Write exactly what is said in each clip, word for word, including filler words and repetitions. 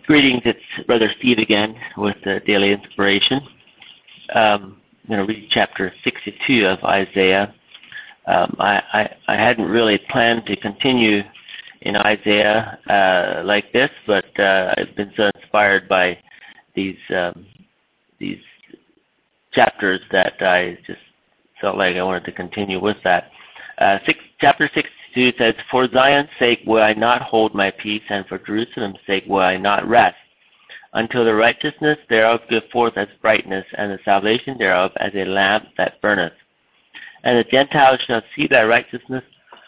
Greetings, it's Brother Steve again with the Daily Inspiration. Um, I'm going to read chapter sixty-two of Isaiah. Um, I, I, I hadn't really planned to continue in Isaiah uh, like this, but uh, I've been so inspired by these um, these chapters that I just felt like I wanted to continue with that. Uh, six, chapter sixty-two says, "For Zion's sake will I not hold my peace, and for Jerusalem's sake will I not rest, until the righteousness thereof go forth as brightness, and the salvation thereof as a lamp that burneth. And the Gentiles shall see thy righteousness,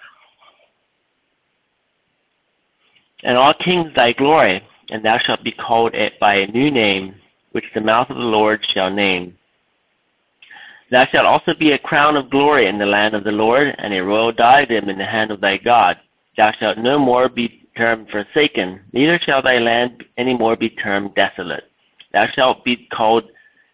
and all kings thy glory, and thou shalt be called by a new name, which the mouth of the Lord shall name. Thou shalt also be a crown of glory in the land of the Lord, and a royal diadem in the hand of thy God. Thou shalt no more be termed forsaken, neither shall thy land any more be termed desolate. Thou shalt be called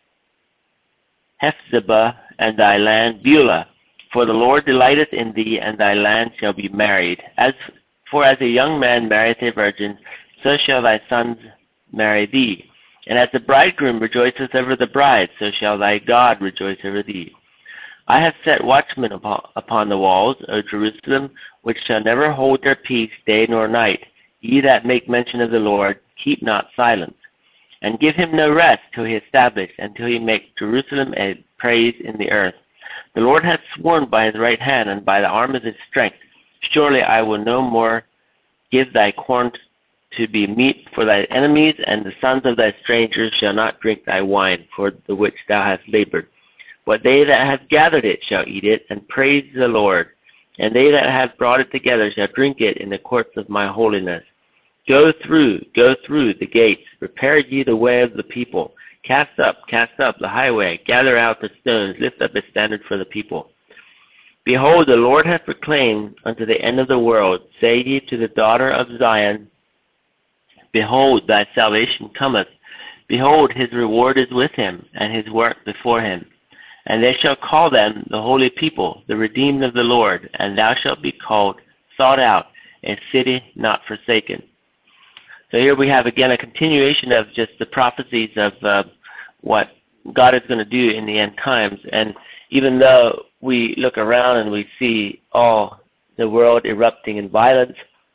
Hephzibah, and thy land Beulah. For the Lord delighteth in thee, and thy land shall be married. As for as a young man marrieth a virgin, so shall thy sons marry thee. And as the bridegroom rejoiceth over the bride, so shall thy God rejoice over thee. I have set watchmen upon, upon the walls, O Jerusalem, which shall never hold their peace day nor night. Ye that make mention of the Lord, keep not silence. And give him no rest till he establish, until he make Jerusalem a praise in the earth. The Lord hath sworn by his right hand, and by the arm of his strength, surely I will no more give thy corn to be meat for thy enemies, and the sons of thy strangers shall not drink thy wine, for the which thou hast labored. But they that have gathered it shall eat it, and praise the Lord. And they that have brought it together shall drink it in the courts of my holiness. Go through, go through the gates, prepare ye the way of the people. Cast up, cast up the highway, gather out the stones, lift up a standard for the people. Behold, the Lord hath proclaimed unto the end of the world, say ye to the daughter of Zion, Behold, thy salvation cometh. Behold, his reward is with him, and his work before him. And they shall call them the holy people, the redeemed of the Lord, and thou shalt be called, sought out, a city not forsaken." So here we have again a continuation of just the prophecies of uh, what God is going to do in the end times. And even though we look around and we see all the world erupting in violence,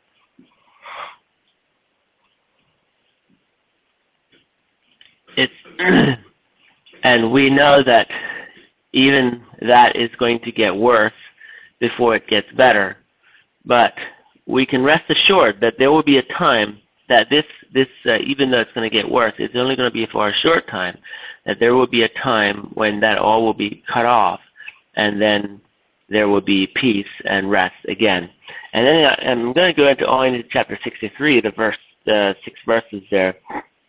it's and we know that even that is going to get worse before it gets better. But we can rest assured that there will be a time that this, this uh, even though it's going to get worse, it's only going to be for a short time, that there will be a time when that all will be cut off, and then there will be peace and rest again. And then I'm going to go into all into chapter sixty-three, the verse, uh, six verses there.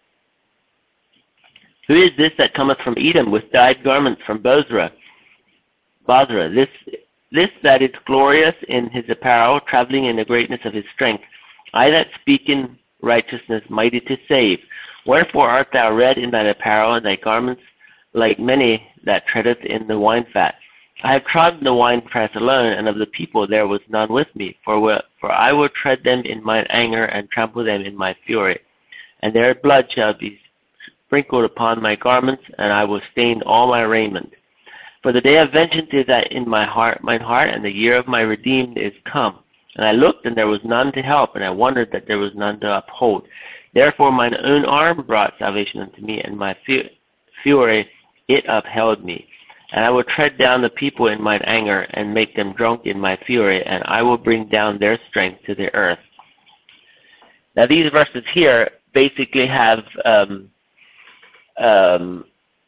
"Who is this that cometh from Edom with dyed garments from Bozrah? Bozrah, this, this that is glorious in his apparel, traveling in the greatness of his strength. I that speak in righteousness, mighty to save. Wherefore art thou red in thine apparel, and thy garments like many that treadeth in the wine fat? I have trodden the winepress alone, and of the people there was none with me. For, for I will tread them in mine anger, and trample them in my fury. And their blood shall be sprinkled upon my garments, and I will stain all my raiment. For the day of vengeance is in my heart, mine heart, and the year of my redeemed is come. And I looked, and there was none to help, and I wondered that there was none to uphold. Therefore mine own arm brought salvation unto me, and my fury it upheld me. And I will tread down the people in mine anger, and make them drunk in my fury, and I will bring down their strength to the earth." Now these verses here basically have um, um,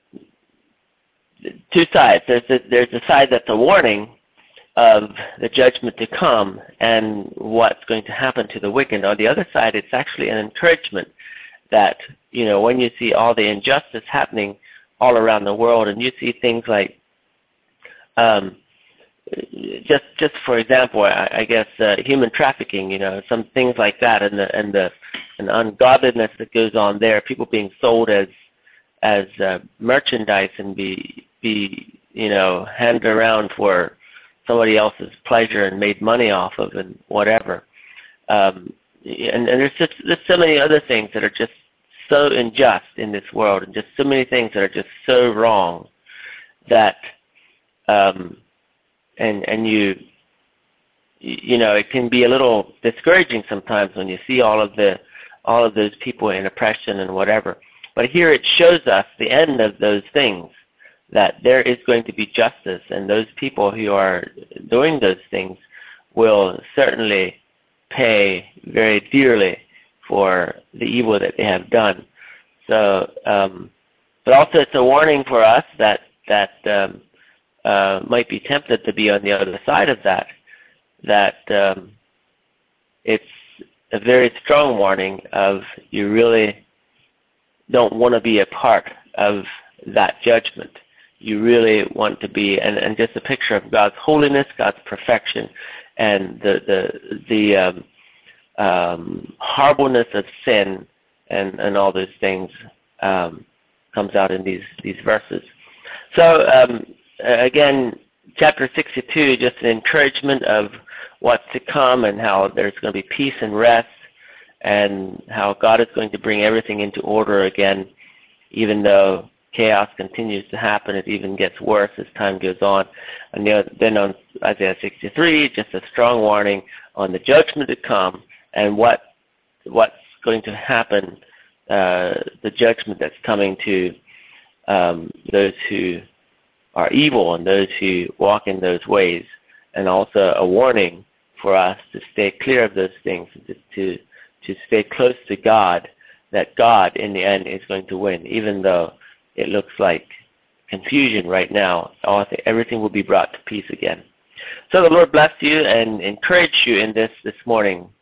two sides. There's a, there's a side that's a warning of the judgment to come and what's going to happen to the wicked. On the other side, it's actually an encouragement that, you know, when you see all the injustice happening all around the world, and you see things like, um, just just for example, I, I guess uh, human trafficking, you know, some things like that, and the and the and ungodliness that goes on there, people being sold as as uh, merchandise and be be you know handed around for somebody else's pleasure and made money off of and whatever. Um, and, and there's just there's so many other things that are just so unjust in this world, and just so many things that are just so wrong that, um, and and you, you know, it can be a little discouraging sometimes when you see all of the, all of those people in oppression and whatever. But here it shows us the end of those things, that there is going to be justice, and those people who are doing those things will certainly pay very dearly for the evil that they have done. So, um, but also it's a warning for us that that um, uh, might be tempted to be on the other side of that. That um, it's a very strong warning of you really don't want to be a part of that judgment. You really want to be, and, and just a picture of God's holiness, God's perfection, and the the the um, um, horribleness of sin, and, and all those things um, comes out in these these verses. So um, again, chapter sixty-two, just an encouragement of what's to come, and how there's going to be peace and rest, and how God is going to bring everything into order again, even though chaos continues to happen. It even gets worse as time goes on. And then on Isaiah sixty-three, just a strong warning on the judgment to come and what what's going to happen, uh, the judgment that's coming to um, those who are evil and those who walk in those ways, and also a warning for us to stay clear of those things, to to, to stay close to God, that God in the end is going to win, even though it looks like confusion right now. Everything will be brought to peace again. So the Lord bless you and encourage you in this this morning.